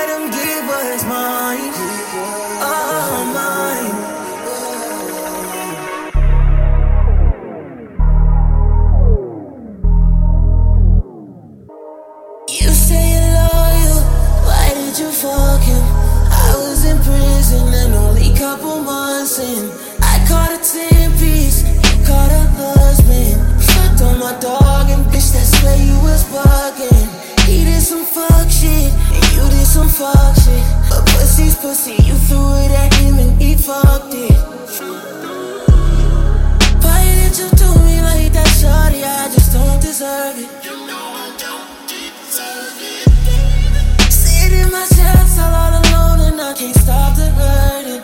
let him get what's mine. All mine. You say you're loyal, why did you fuck him? I was in prison and only couple months in. I caught a 10-piece, you caught a husband. Fucked on my dog and bitch, that's where you was bugging. He did some fuck shit, and you did some fuck shit. But pussy's pussy, you threw it at him and he fucked it. Why did you do me like that, shorty? I just don't deserve it. Sitting myself all alone and I can't stop the hurting.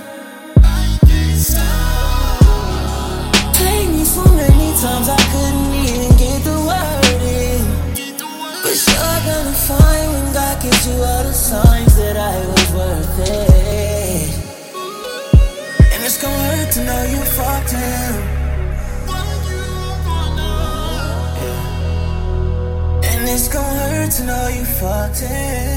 Played me so many times I couldn't even get the word in. But you're gonna find when God gives you all the signs that I was worth it. And it's gonna hurt to know you fucked him. And it's gonna hurt to know you fucked him.